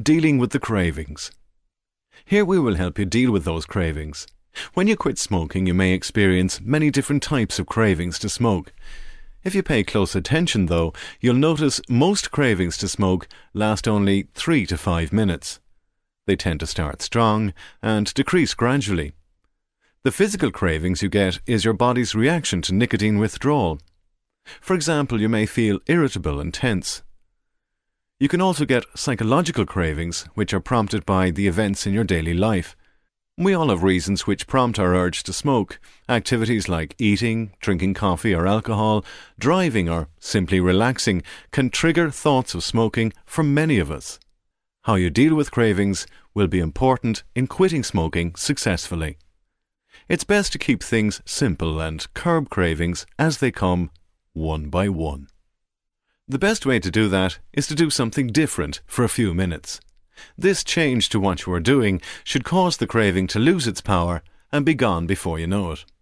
dealing with the cravings. Here we will help you deal with those cravings. When you quit smoking, you may experience many different types of cravings to smoke. If you pay close attention, though, you'll notice most cravings to smoke last only 3 to 5 minutes. They tend to start strong and decrease gradually. The physical cravings you get is your body's reaction to nicotine withdrawal. For example, you may feel irritable and tense. You can also get psychological cravings, which are prompted by the events in your daily life. We all have reasons which prompt our urge to smoke. Activities like eating, drinking coffee or alcohol, driving or simply relaxing can trigger thoughts of smoking for many of us. How you deal with cravings will be important in quitting smoking successfully. It's best to keep things simple and curb cravings as they come, one by one. The best way to do that is to do something different for a few minutes. This change to what you are doing should cause the craving to lose its power and be gone before you know it.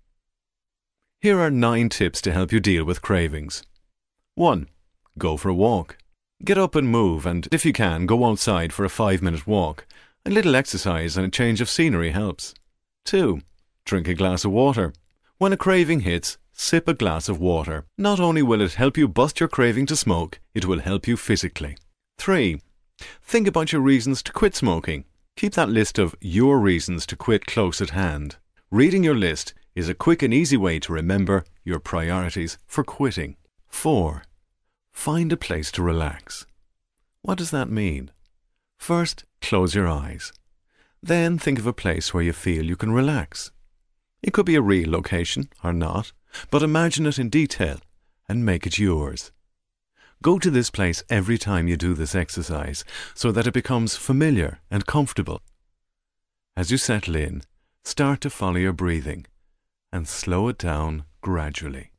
Here are 9 tips to help you deal with cravings. 1. Go for a walk. Get up and move, and if you can, go outside for a 5-minute walk. A little exercise and a change of scenery helps. 2. Drink a glass of water. When a craving hits, sip a glass of water. Not only will it help you bust your craving to smoke, it will help you physically. 3. Think about your reasons to quit smoking. Keep that list of your reasons to quit close at hand. Reading your list is a quick and easy way to remember your priorities for quitting. 4. Find a place to relax. What does that mean? First, close your eyes. Then think of a place where you feel you can relax. It could be a real location or not, but imagine it in detail and make it yours. Go to this place every time you do this exercise so that it becomes familiar and comfortable. As you settle in, start to follow your breathing and slow it down gradually.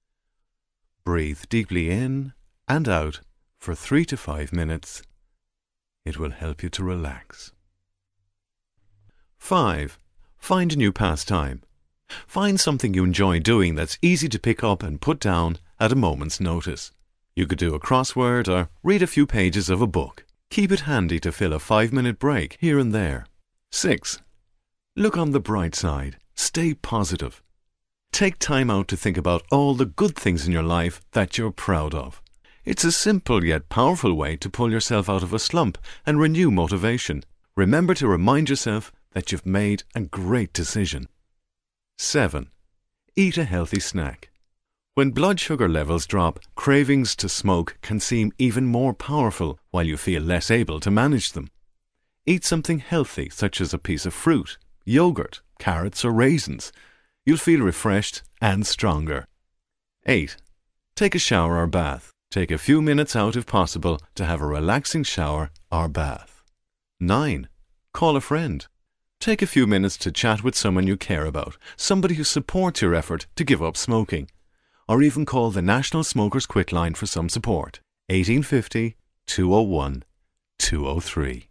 Breathe deeply in and out for 3 to 5 minutes. It will help you to relax. 5. Find a new pastime. Find something you enjoy doing that's easy to pick up and put down at a moment's notice. You could do a crossword or read a few pages of a book. Keep it handy to fill a 5-minute break here and there. 6. Look on the bright side. Stay positive. Take time out to think about all the good things in your life that you're proud of. It's a simple yet powerful way to pull yourself out of a slump and renew motivation. Remember to remind yourself that you've made a great decision. 7. Eat a healthy snack. When blood sugar levels drop, cravings to smoke can seem even more powerful while you feel less able to manage them. Eat something healthy such as a piece of fruit, yogurt, carrots or raisins. You'll feel refreshed and stronger. 8. Take a shower or bath. Take a few minutes out if possible to have a relaxing shower or bath. 9. Call a friend. Take a few minutes to chat with someone you care about, somebody who supports your effort to give up smoking. Or even call the National Smokers Quit Line for some support. 1850 201 203.